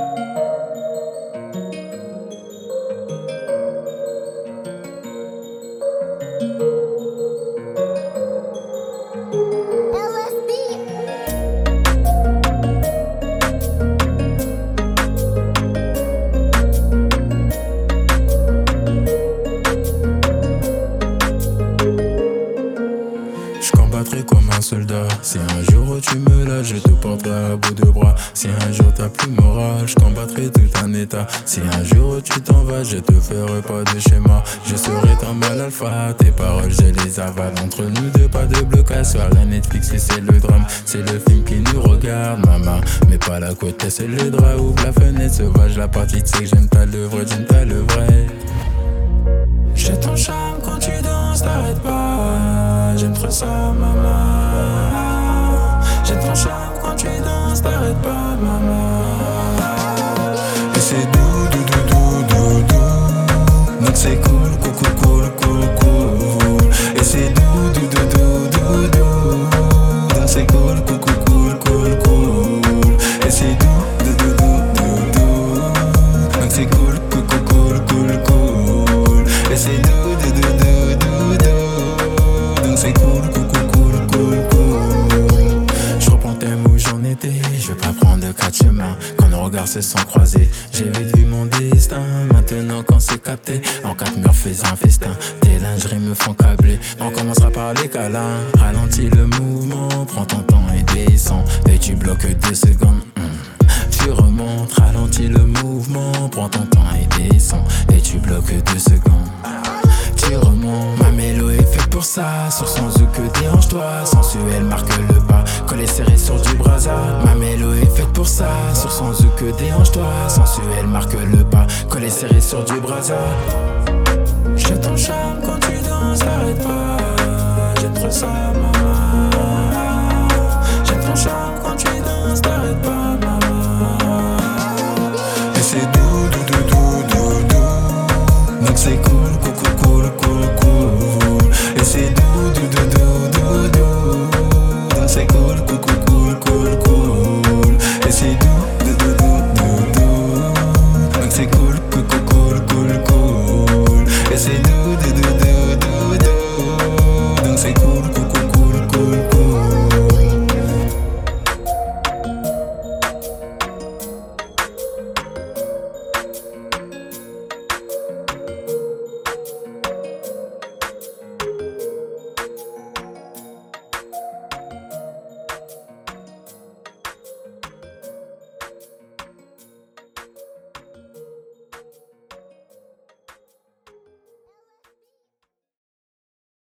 Je combattrai comme un soldat. Si un jour tu me lâches, je te porterai à bout de bras. Si un jour t'as plus moral, je combattrai tout un état. Si un jour tu t'en vas, je te ferai pas de schéma. Je serai ton mal alpha, tes paroles je les avale. Entre nous deux, pas de blocage. Soirée Netflix et c'est le drame. C'est le film qui nous regarde, maman. Mais pas la côte, c'est le drap. Ouvre la fenêtre sauvage, la partie, tu sais que j'aime ta le vrai, j'aime ta le vrai. J'ai ton charme quand tu danses, t'arrêtes pas. J'aime trop ça, maman. J'ai ton charme quand tu danses, t'arrêtes pas, maman. Et c'est doux, doux, doux, doux, doux, doux. Donc c'est cool, cool, cool, cool, cool, cool. Et c'est doux, doux, doux, doux, doux, doux. Donc c'est cool, cool, cool, cool, cool, cool. Et c'est doux, doux, doux, doux, doux, doux. Donc c'est cool, cool, cool, cool, cool, cool. Et c'est doux, doux, doux, doux, doux, doux. Donc c'est cool, cool, cool, cool, cool, cool. Je reprends tes mots, j'en étais. Je vais pas prendre de quatre chemins quand nos regards se sont croisés. J'ai vite vu mon destin. Maintenant quand c'est capté, en quatre murs fais un festin. Tes lingeries me font câbler. On commencera par les câlins. Ralentis le mouvement, prends ton temps et descends. Et tu bloques 2 secondes. Tu remontes, ralentis le mouvement, prends ton temps et descends. Et tu bloques 2 secondes. Tu remontes, ma mélo est faite pour ça. Sur son zouk, dérange-toi. Sensuel, marque le pas. Collé serré sur du brazard. Ma mélo est faite pour ça. Sur son zouk, dérange-toi. Sensuel, marque le pas. Collé serré sur du brazard. J'ai ton charme quand tu danses, t'arrêtes pas. J'aime trop ça, maman.